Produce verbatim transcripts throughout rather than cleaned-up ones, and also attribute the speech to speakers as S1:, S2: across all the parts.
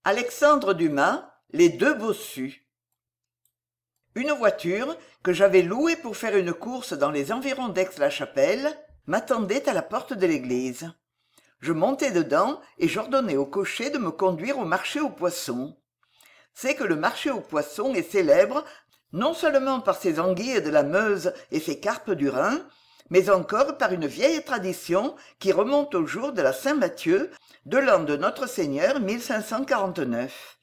S1: Alexandre Dumas, Les deux bossus. Une voiture, que j'avais louée pour faire une course dans les environs d'Aix-la-Chapelle, m'attendait à la porte de l'église. Je montai dedans et j'ordonnai au cocher de me conduire au marché aux poissons. C'est que le marché aux poissons est célèbre non seulement par ses anguilles de la Meuse et ses carpes du Rhin, mais encore par une vieille tradition qui remonte au jour de la Saint-Mathieu de l'an de notre Seigneur mille cinq cent quarante-neuf.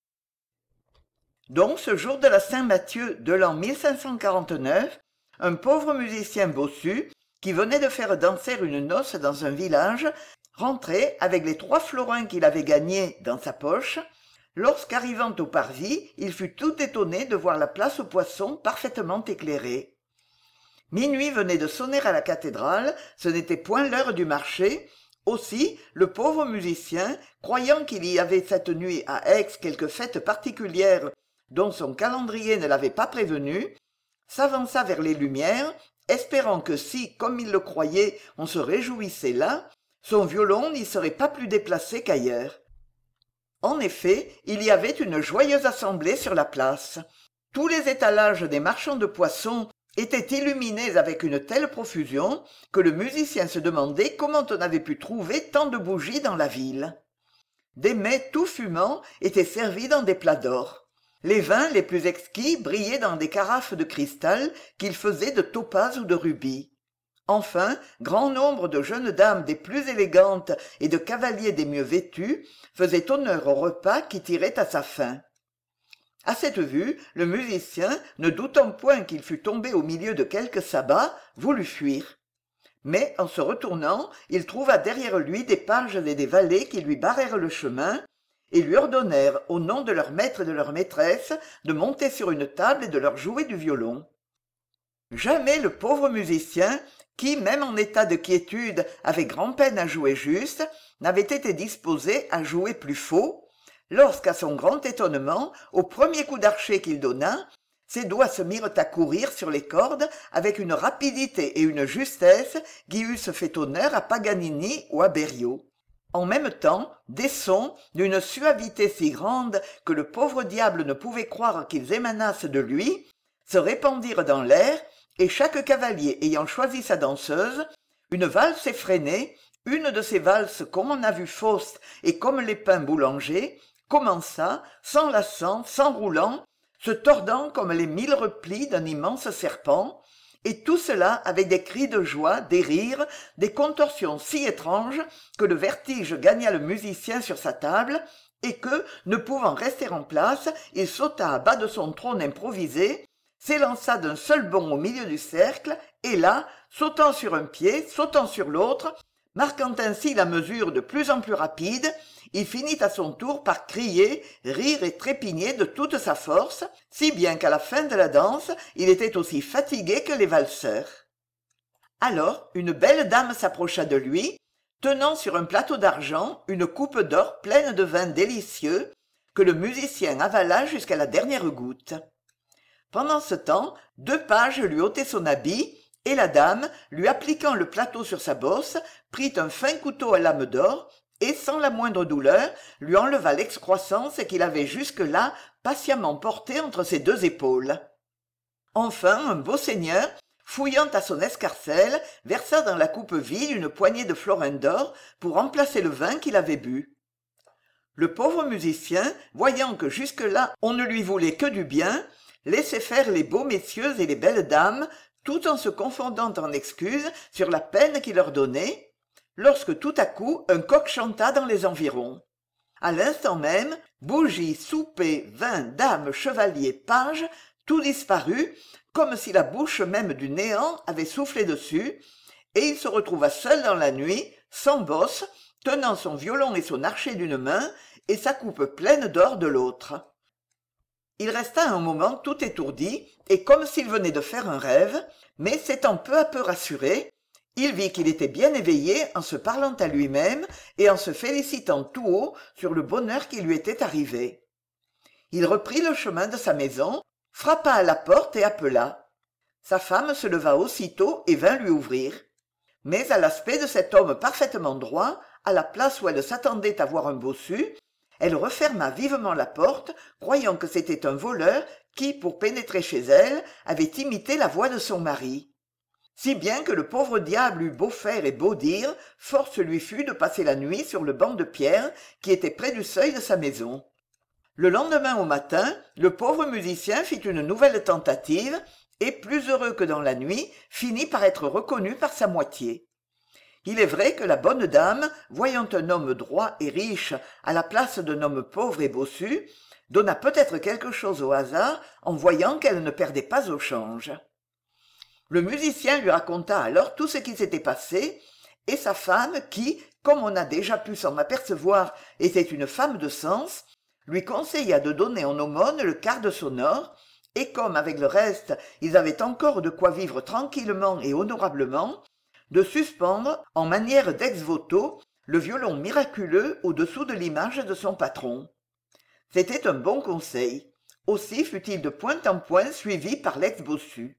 S1: Donc ce jour de la Saint-Mathieu de l'an mille cinq cent quarante-neuf, un pauvre musicien bossu, qui venait de faire danser une noce dans un village, rentrait avec les trois florins qu'il avait gagnés dans sa poche, lorsqu'arrivant au parvis, il fut tout étonné de voir la place aux poissons parfaitement éclairée. Minuit venait de sonner à la cathédrale, ce n'était point l'heure du marché. Aussi, le pauvre musicien, croyant qu'il y avait cette nuit à Aix quelque fête particulière dont son calendrier ne l'avait pas prévenu, s'avança vers les lumières, espérant que si, comme il le croyait, on se réjouissait là, son violon n'y serait pas plus déplacé qu'ailleurs. En effet, il y avait une joyeuse assemblée sur la place. Tous les étalages des marchands de poissons étaient illuminés avec une telle profusion que le musicien se demandait comment on avait pu trouver tant de bougies dans la ville. Des mets tout fumants étaient servis dans des plats d'or. Les vins les plus exquis brillaient dans des carafes de cristal qu'ils faisaient de topaz ou de rubis. Enfin, grand nombre de jeunes dames des plus élégantes et de cavaliers des mieux vêtus faisaient honneur au repas qui tirait à sa fin. À cette vue, le musicien, ne doutant point qu'il fût tombé au milieu de quelque sabbat, voulut fuir. Mais, en se retournant, il trouva derrière lui des pages et des valets qui lui barrèrent le chemin, et lui ordonnèrent, au nom de leur maître et de leur maîtresse, de monter sur une table et de leur jouer du violon. Jamais le pauvre musicien, qui, même en état de quiétude, avait grand-peine à jouer juste, n'avait été disposé à jouer plus faux, lorsqu'à son grand étonnement, au premier coup d'archet qu'il donna, ses doigts se mirent à courir sur les cordes avec une rapidité et une justesse qui eussent fait honneur à Paganini ou à Berio. En même temps, des sons, d'une suavité si grande que le pauvre diable ne pouvait croire qu'ils émanassent de lui, se répandirent dans l'air, et chaque cavalier ayant choisi sa danseuse, une valse effrénée, une de ces valses comme on a vu Faust et comme les pains boulanger, commença, s'enlaçant, s'enroulant, se tordant comme les mille replis d'un immense serpent, et tout cela avec des cris de joie, des rires, des contorsions si étranges que le vertige gagna le musicien sur sa table, et que, ne pouvant rester en place, il sauta à bas de son trône improvisé, s'élança d'un seul bond au milieu du cercle, et là, sautant sur un pied, sautant sur l'autre, marquant ainsi la mesure de plus en plus rapide, il finit à son tour par crier, rire et trépigner de toute sa force, si bien qu'à la fin de la danse, il était aussi fatigué que les valseurs. Alors, une belle dame s'approcha de lui, tenant sur un plateau d'argent une coupe d'or pleine de vin délicieux, que le musicien avala jusqu'à la dernière goutte. Pendant ce temps, deux pages lui ôtaient son habit, et la dame, lui appliquant le plateau sur sa bosse, prit un fin couteau à lame d'or, et sans la moindre douleur, lui enleva l'excroissance qu'il avait jusque-là patiemment portée entre ses deux épaules. Enfin, un beau seigneur, fouillant à son escarcelle, versa dans la coupe vide une poignée de florins d'or pour remplacer le vin qu'il avait bu. Le pauvre musicien, voyant que jusque-là on ne lui voulait que du bien, laissait faire les beaux messieurs et les belles dames, tout en se confondant en excuses sur la peine qu'il leur donnait, lorsque tout à coup un coq chanta dans les environs. À l'instant même, bougies, souper, vin, dames, chevaliers, pages, tout disparut, comme si la bouche même du néant avait soufflé dessus, et il se retrouva seul dans la nuit, sans bosse, tenant son violon et son archet d'une main, et sa coupe pleine d'or de l'autre. Il resta un moment tout étourdi, et comme s'il venait de faire un rêve, mais s'étant peu à peu rassuré, il vit qu'il était bien éveillé en se parlant à lui-même et en se félicitant tout haut sur le bonheur qui lui était arrivé. Il reprit le chemin de sa maison, frappa à la porte et appela. Sa femme se leva aussitôt et vint lui ouvrir. Mais à l'aspect de cet homme parfaitement droit, à la place où elle s'attendait à voir un bossu, elle referma vivement la porte, croyant que c'était un voleur qui, pour pénétrer chez elle, avait imité la voix de son mari. Si bien que le pauvre diable eut beau faire et beau dire, force lui fut de passer la nuit sur le banc de pierre qui était près du seuil de sa maison. Le lendemain au matin, le pauvre musicien fit une nouvelle tentative, et, plus heureux que dans la nuit, finit par être reconnu par sa moitié. Il est vrai que la bonne dame, voyant un homme droit et riche à la place d'un homme pauvre et bossu, donna peut-être quelque chose au hasard en voyant qu'elle ne perdait pas au change. Le musicien lui raconta alors tout ce qui s'était passé, et sa femme, qui, comme on a déjà pu s'en apercevoir, était une femme de sens, lui conseilla de donner en aumône le quart de son or, et comme avec le reste ils avaient encore de quoi vivre tranquillement et honorablement, de suspendre, en manière d'ex-voto, le violon miraculeux au-dessous de l'image de son patron. C'était un bon conseil. Aussi fut-il de point en point suivi par l'ex-bossu.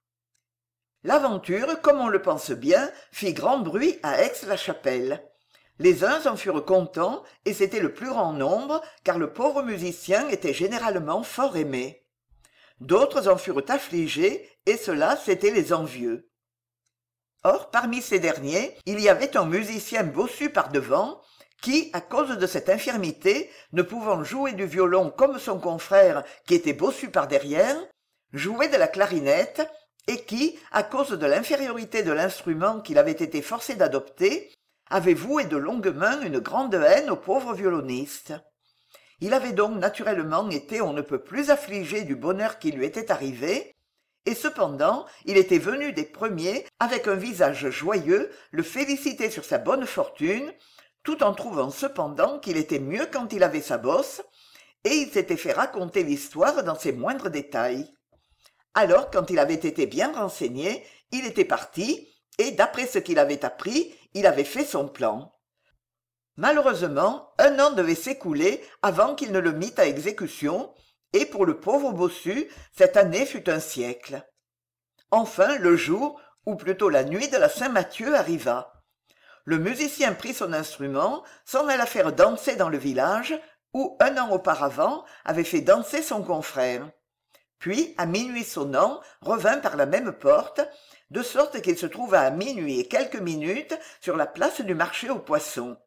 S1: L'aventure, comme on le pense bien, fit grand bruit à Aix-la-Chapelle. Les uns en furent contents, et c'était le plus grand nombre, car le pauvre musicien était généralement fort aimé. D'autres en furent affligés, et ceux-là, c'étaient les envieux. Or, parmi ces derniers, il y avait un musicien bossu par devant, qui, à cause de cette infirmité, ne pouvant jouer du violon comme son confrère qui était bossu par derrière, jouait de la clarinette, et qui, à cause de l'infériorité de l'instrument qu'il avait été forcé d'adopter, avait voué de longue main une grande haine au pauvre violoniste. Il avait donc naturellement été on ne peut plus affligé du bonheur qui lui était arrivé, et cependant il était venu des premiers avec un visage joyeux le féliciter sur sa bonne fortune, tout en trouvant cependant qu'il était mieux quand il avait sa bosse, et il s'était fait raconter l'histoire dans ses moindres détails. Alors, quand il avait été bien renseigné, il était parti, et d'après ce qu'il avait appris, il avait fait son plan. Malheureusement, un an devait s'écouler avant qu'il ne le mît à exécution, et pour le pauvre bossu, cette année fut un siècle. Enfin, le jour, ou plutôt la nuit de la Saint-Mathieu arriva. Le musicien prit son instrument, s'en alla faire danser dans le village, où, un an auparavant, avait fait danser son confrère. Puis, à minuit sonnant, revint par la même porte, de sorte qu'il se trouva à minuit et quelques minutes sur la place du marché aux poissons.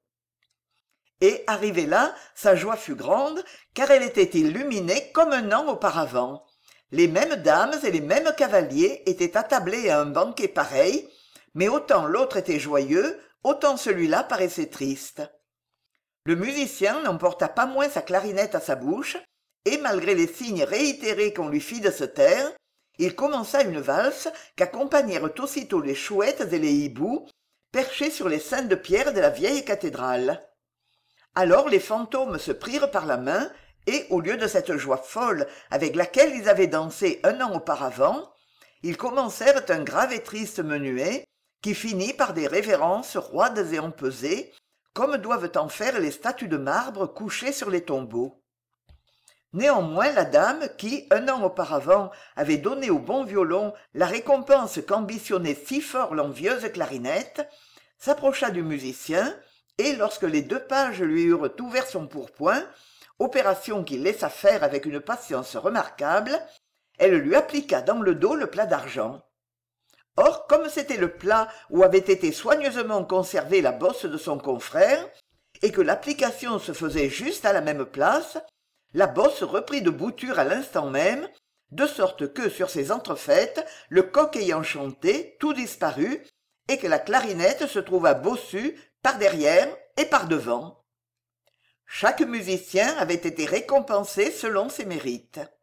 S1: Et, arrivé là, sa joie fut grande, car elle était illuminée comme un an auparavant. Les mêmes dames et les mêmes cavaliers étaient attablés à un banquet pareil, mais autant l'autre était joyeux, autant celui-là paraissait triste. Le musicien n'emporta pas moins sa clarinette à sa bouche, et malgré les signes réitérés qu'on lui fit de se taire, il commença une valse qu'accompagnèrent aussitôt les chouettes et les hiboux, perchés sur les saints de pierre de la vieille cathédrale. Alors les fantômes se prirent par la main, et au lieu de cette joie folle avec laquelle ils avaient dansé un an auparavant, ils commencèrent un grave et triste menuet, qui finit par des révérences roides et empesées, comme doivent en faire les statues de marbre couchées sur les tombeaux. Néanmoins la dame qui, un an auparavant, avait donné au bon violon la récompense qu'ambitionnait si fort l'envieuse clarinette, s'approcha du musicien, et lorsque les deux pages lui eurent ouvert son pourpoint, opération qu'il laissa faire avec une patience remarquable, elle lui appliqua dans le dos le plat d'argent. Or, comme c'était le plat où avait été soigneusement conservée la bosse de son confrère, et que l'application se faisait juste à la même place, la bosse reprit de bouture à l'instant même, de sorte que, sur ces entrefaites, le coq ayant chanté, tout disparut, et que la clarinette se trouva bossue par derrière et par devant. Chaque musicien avait été récompensé selon ses mérites.